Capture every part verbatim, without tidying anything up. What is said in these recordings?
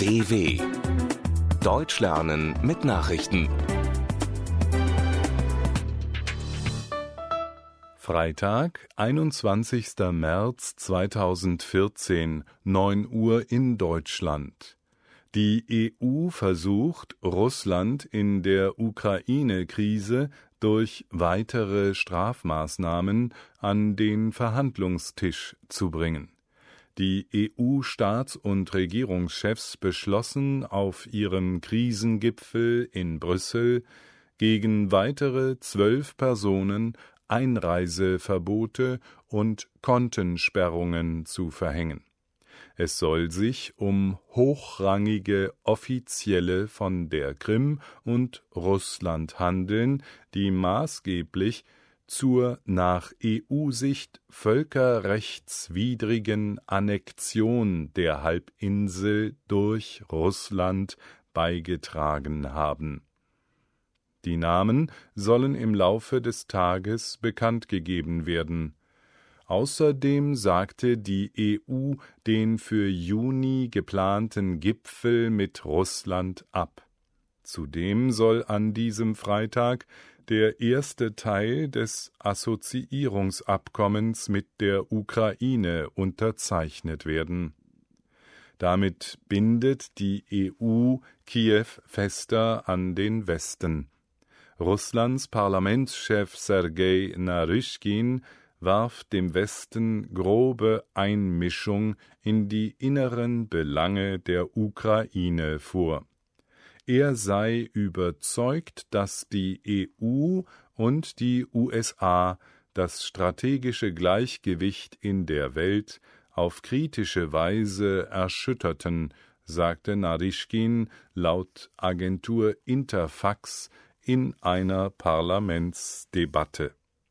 D W Deutsch lernen mit Nachrichten. Freitag, einundzwanzigster März zweitausendvierzehn, neun Uhr in Deutschland. Die E U versucht, Russland in der Ukraine-Krise durch weitere Strafmaßnahmen an den Verhandlungstisch zu bringen. Die E U-Staats- und Regierungschefs beschlossen auf ihrem Krisengipfel in Brüssel, gegen weitere zwölf Personen Einreiseverbote und Kontensperrungen zu verhängen. Es soll sich um hochrangige Offizielle von der Krim und Russland handeln, die maßgeblich zur nach E U-Sicht völkerrechtswidrigen Annexion der Halbinsel durch Russland beigetragen haben. Die Namen sollen im Laufe des Tages bekannt gegeben werden. Außerdem sagte die E U den für Juni geplanten Gipfel mit Russland ab. Zudem soll an diesem Freitag der erste Teil des Assoziierungsabkommens mit der Ukraine unterzeichnet werden. Damit bindet die E U Kiew fester an den Westen. Russlands Parlamentschef Sergei Naryschkin warf dem Westen grobe Einmischung in die inneren Belange der Ukraine vor. Er sei überzeugt, dass die E U und die U S A das strategische Gleichgewicht in der Welt auf kritische Weise erschütterten, sagte Naryschkin laut Agentur Interfax in einer Parlamentsdebatte.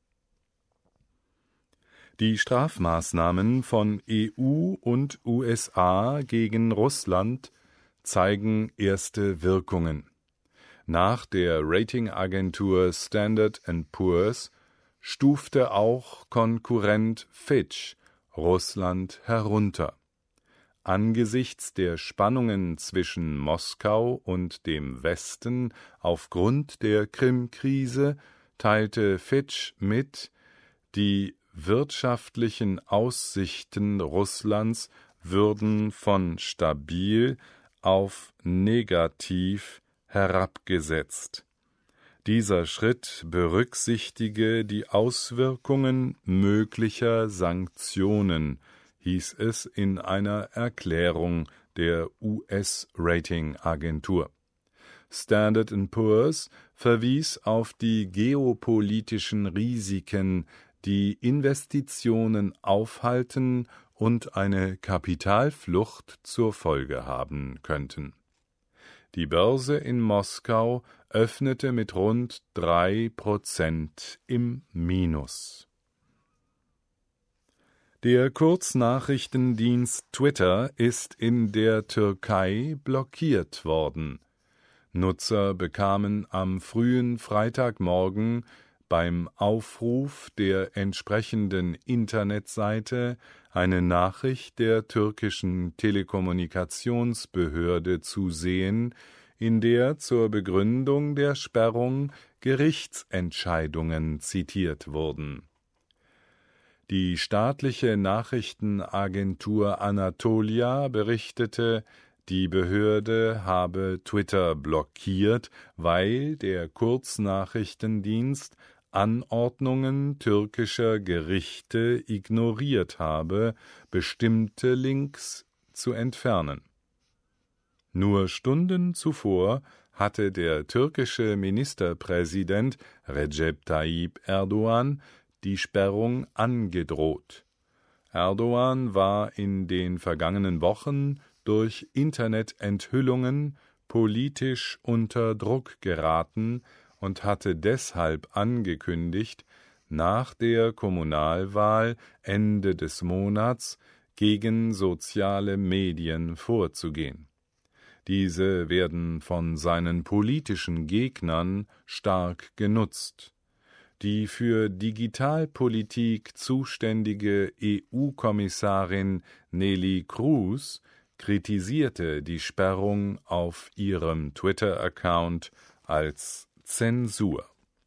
Die Strafmaßnahmen von E U und U S A gegen Russland zeigen erste Wirkungen. Nach der Ratingagentur Standard and Poor's stufte auch Konkurrent Fitch Russland herunter. Angesichts der Spannungen zwischen Moskau und dem Westen aufgrund der Krim-Krise teilte Fitch mit, die wirtschaftlichen Aussichten Russlands würden von stabil auf negativ herabgesetzt. Dieser Schritt berücksichtige die Auswirkungen möglicher Sanktionen, hieß es in einer Erklärung der U S-Ratingagentur. Standard and Poor's verwies auf die geopolitischen Risiken, die Investitionen aufhalten und eine Kapitalflucht zur Folge haben könnten. Die Börse in Moskau öffnete mit rund drei Prozent im Minus. Der Kurznachrichtendienst Twitter ist in der Türkei blockiert worden. Nutzer bekamen am frühen Freitagmorgen beim Aufruf der entsprechenden Internetseite eine Nachricht der türkischen Telekommunikationsbehörde zu sehen, in der zur Begründung der Sperrung Gerichtsentscheidungen zitiert wurden. Die staatliche Nachrichtenagentur Anatolia berichtete, die Behörde habe Twitter blockiert, weil der Kurznachrichtendienst Anordnungen türkischer Gerichte ignoriert habe, bestimmte Links zu entfernen. Nur Stunden zuvor hatte der türkische Ministerpräsident Recep Tayyip Erdogan die Sperrung angedroht. Erdogan war in den vergangenen Wochen durch Internetenthüllungen politisch unter Druck geraten und hatte deshalb angekündigt, nach der Kommunalwahl Ende des Monats gegen soziale Medien vorzugehen. Diese werden von seinen politischen Gegnern stark genutzt. Die für Digitalpolitik zuständige E U-Kommissarin Neelie Kroes kritisierte die Sperrung auf ihrem Twitter-Account als Zensur.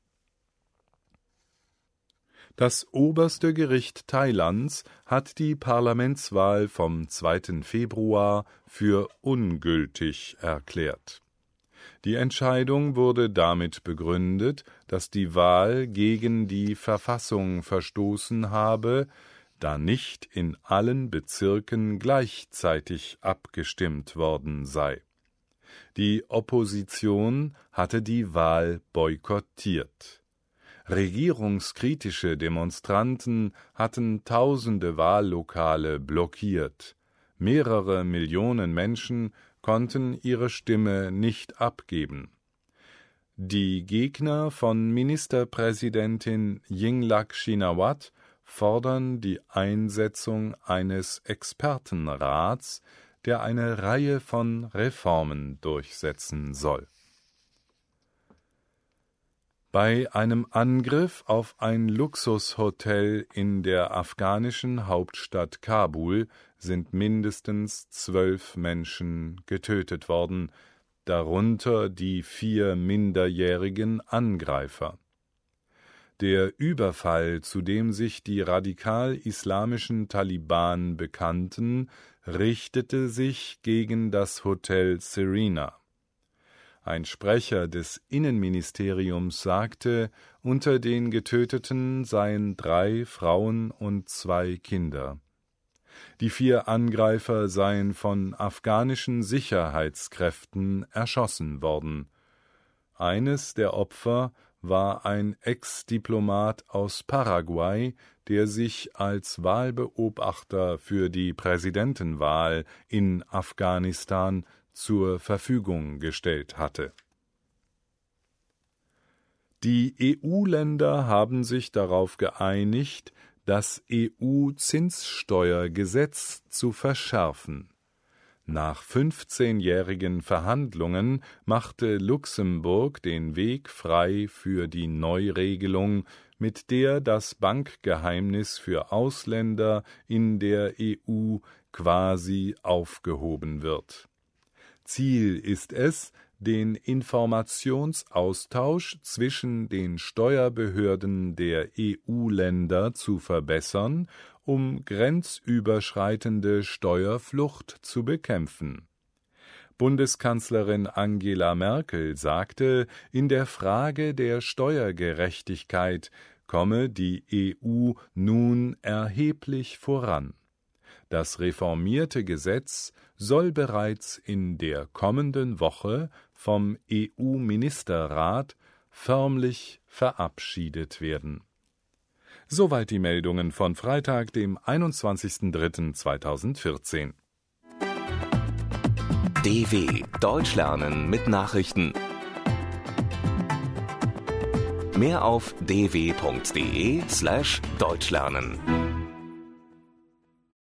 Das oberste Gericht Thailands hat die Parlamentswahl vom zweiten Februar für ungültig erklärt. Die Entscheidung wurde damit begründet, dass die Wahl gegen die Verfassung verstoßen habe, da nicht in allen Bezirken gleichzeitig abgestimmt worden sei. Die Opposition hatte die Wahl boykottiert. Regierungskritische Demonstranten hatten tausende Wahllokale blockiert. Mehrere Millionen Menschen konnten ihre Stimme nicht abgeben. Die Gegner von Ministerpräsidentin Yingluck Shinawatra fordern die Einsetzung eines Expertenrats, der eine Reihe von Reformen durchsetzen soll. Bei einem Angriff auf ein Luxushotel in der afghanischen Hauptstadt Kabul sind mindestens zwölf Menschen getötet worden, darunter die vier minderjährigen Angreifer. Der Überfall, zu dem sich die radikal-islamischen Taliban bekannten, richtete sich gegen das Hotel Serena. Ein Sprecher des Innenministeriums sagte, unter den Getöteten seien drei Frauen und zwei Kinder. Die vier Angreifer seien von afghanischen Sicherheitskräften erschossen worden. Eines der Opfer war ein Ex-Diplomat aus Paraguay, der sich als Wahlbeobachter für die Präsidentenwahl in Afghanistan zur Verfügung gestellt hatte. Die E U-Länder haben sich darauf geeinigt, das E U-Zinssteuergesetz zu verschärfen. Nach fünfzehnjährigen Verhandlungen machte Luxemburg den Weg frei für die Neuregelung, mit der das Bankgeheimnis für Ausländer in der E U quasi aufgehoben wird. Ziel ist es, den Informationsaustausch zwischen den Steuerbehörden der E U-Länder zu verbessern, um grenzüberschreitende Steuerflucht zu bekämpfen. Bundeskanzlerin Angela Merkel sagte, in der Frage der Steuergerechtigkeit komme die E U nun erheblich voran. Das reformierte Gesetz soll bereits in der kommenden Woche vom E U-Ministerrat förmlich verabschiedet werden. Soweit die Meldungen von Freitag, dem einundzwanzigsten dritten zweitausendvierzehn. D W Deutsch lernen mit Nachrichten. Mehr auf d w punkt d e slash deutsch lernen.